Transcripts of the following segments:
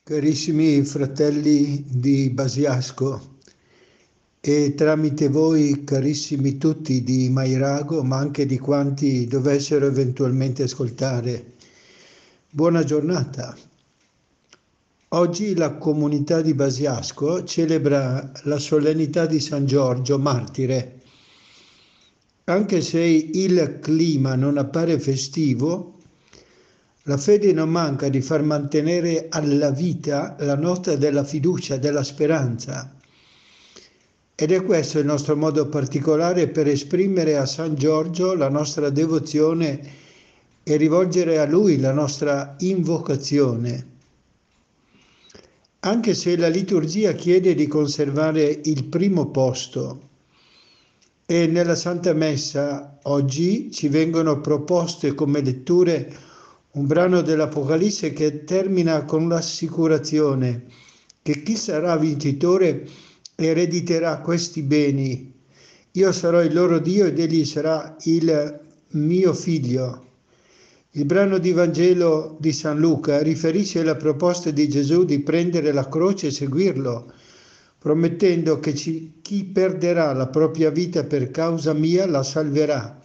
Carissimi fratelli di Basiasco e tramite voi carissimi tutti di Mairago, ma anche di quanti dovessero eventualmente ascoltare, buona giornata. Oggi la comunità di Basiasco celebra la solennità di San Giorgio, martire. Anche se il clima non appare festivo, la fede non manca di far mantenere alla vita la nota della fiducia, della speranza. Ed è questo il nostro modo particolare per esprimere a San Giorgio la nostra devozione e rivolgere a Lui la nostra invocazione. Anche se la liturgia chiede di conservare il primo posto e nella Santa Messa oggi ci vengono proposte come letture un brano dell'Apocalisse che termina con l'assicurazione che chi sarà vincitore erediterà questi beni. Io sarò il loro Dio ed egli sarà il mio figlio. Il brano di Vangelo di San Luca riferisce la proposta di Gesù di prendere la croce e seguirlo, promettendo che chi perderà la propria vita per causa mia la salverà.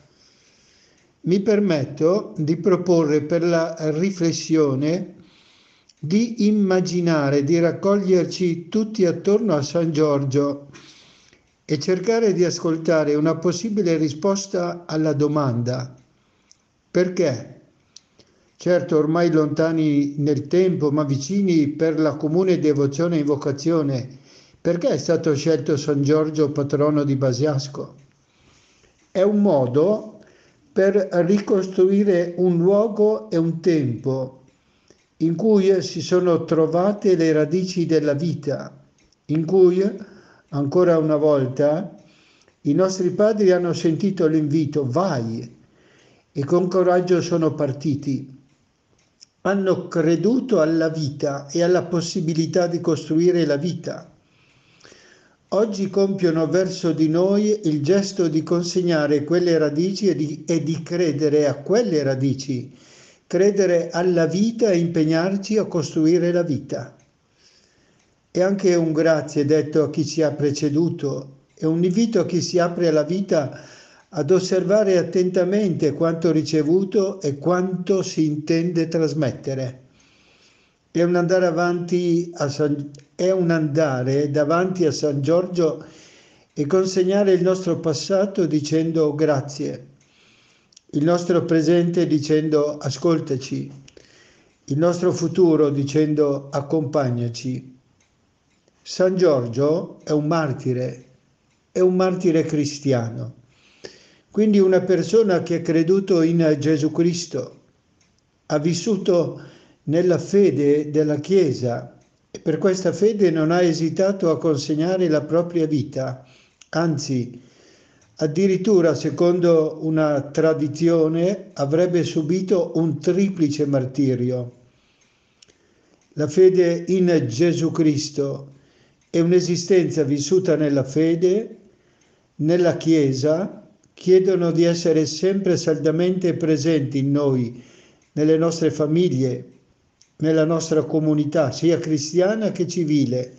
Mi permetto di proporre per la riflessione di immaginare, di raccoglierci tutti attorno a San Giorgio e cercare di ascoltare una possibile risposta alla domanda: perché? Certo, ormai lontani nel tempo, ma vicini per la comune devozione e invocazione, perché è stato scelto San Giorgio patrono di Basiasco? È un modo per ricostruire un luogo e un tempo in cui si sono trovate le radici della vita, in cui, ancora una volta, i nostri padri hanno sentito l'invito, vai, e con coraggio sono partiti. Hanno creduto alla vita e alla possibilità di costruire la vita. Oggi compiono verso di noi il gesto di consegnare quelle radici e di credere a quelle radici, credere alla vita e impegnarci a costruire la vita. E anche un grazie detto a chi ci ha preceduto e un invito a chi si apre alla vita ad osservare attentamente quanto ricevuto e quanto si intende trasmettere. È un andare davanti a San Giorgio e consegnare il nostro passato dicendo grazie, il nostro presente dicendo ascoltaci, il nostro futuro dicendo accompagnaci. San Giorgio è un martire cristiano, quindi una persona che ha creduto in Gesù Cristo, ha vissuto nella fede della Chiesa e per questa fede non ha esitato a consegnare la propria vita, anzi, addirittura secondo una tradizione avrebbe subito un triplice martirio. La fede in Gesù Cristo è un'esistenza vissuta nella fede, nella Chiesa, chiedono di essere sempre saldamente presenti in noi, nelle nostre famiglie, nella nostra comunità, sia cristiana che civile.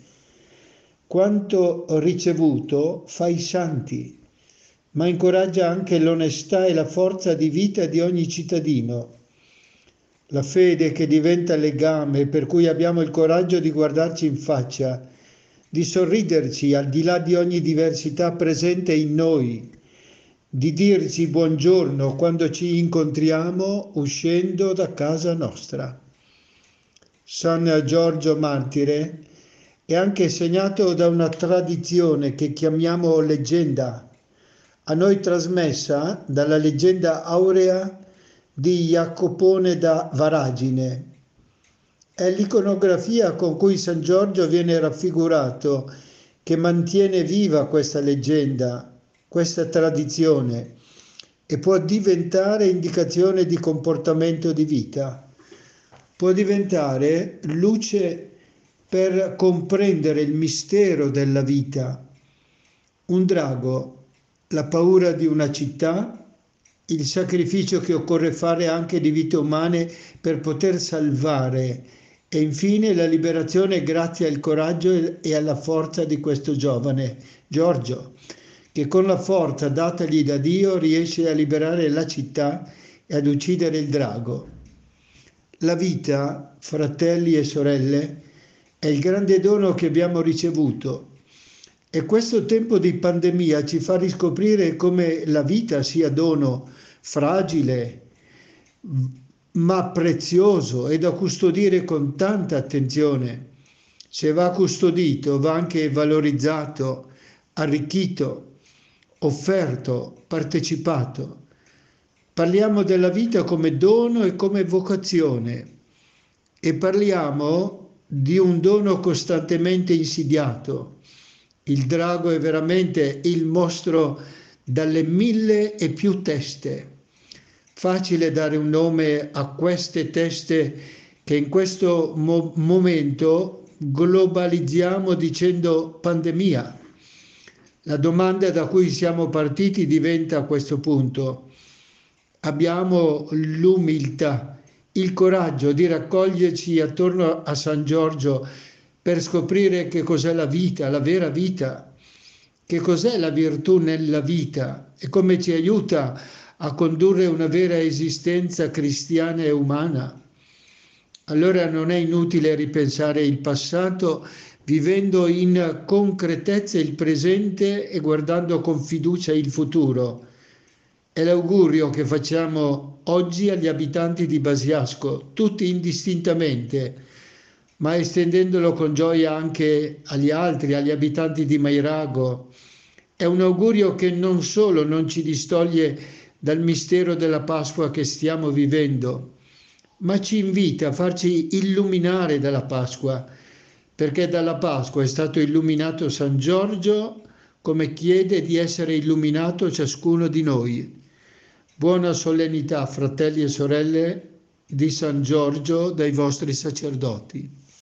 Quanto ricevuto fa i santi, ma incoraggia anche l'onestà e la forza di vita di ogni cittadino. La fede che diventa legame, per cui abbiamo il coraggio di guardarci in faccia, di sorriderci al di là di ogni diversità presente in noi, di dirci buongiorno quando ci incontriamo uscendo da casa nostra. San Giorgio Martire è anche segnato da una tradizione che chiamiamo leggenda, a noi trasmessa dalla leggenda aurea di Jacopone da Varagine. È l'iconografia con cui San Giorgio viene raffigurato che mantiene viva questa leggenda, questa tradizione, e può diventare indicazione di comportamento di vita. Può diventare luce per comprendere il mistero della vita. Un drago, la paura di una città, il sacrificio che occorre fare anche di vite umane per poter salvare E infine la liberazione grazie al coraggio e alla forza di questo giovane, Giorgio, che con la forza datagli da Dio riesce a liberare la città e ad uccidere il drago. La vita, fratelli e sorelle, è il grande dono che abbiamo ricevuto e questo tempo di pandemia ci fa riscoprire come la vita sia dono fragile, ma prezioso e da custodire con tanta attenzione. Se va custodito, va anche valorizzato, arricchito, offerto, partecipato. Parliamo della vita come dono e come vocazione e parliamo di un dono costantemente insidiato. Il drago è veramente il mostro dalle 1000 e più teste. Facile dare un nome a queste teste che in questo momento globalizziamo dicendo pandemia. La domanda da cui siamo partiti diventa a questo punto: abbiamo l'umiltà, il coraggio di raccoglierci attorno a San Giorgio per scoprire che cos'è la vita, la vera vita, che cos'è la virtù nella vita e come ci aiuta a condurre una vera esistenza cristiana e umana. Allora non è inutile ripensare il passato vivendo in concretezza il presente e guardando con fiducia il futuro. È l'augurio che facciamo oggi agli abitanti di Basiasco, tutti indistintamente, ma estendendolo con gioia anche agli altri, agli abitanti di Mairago. È un augurio che non solo non ci distoglie dal mistero della Pasqua che stiamo vivendo, ma ci invita a farci illuminare dalla Pasqua, perché dalla Pasqua è stato illuminato San Giorgio, come chiede di essere illuminato ciascuno di noi. Buona solennità, fratelli e sorelle, di San Giorgio dai vostri sacerdoti.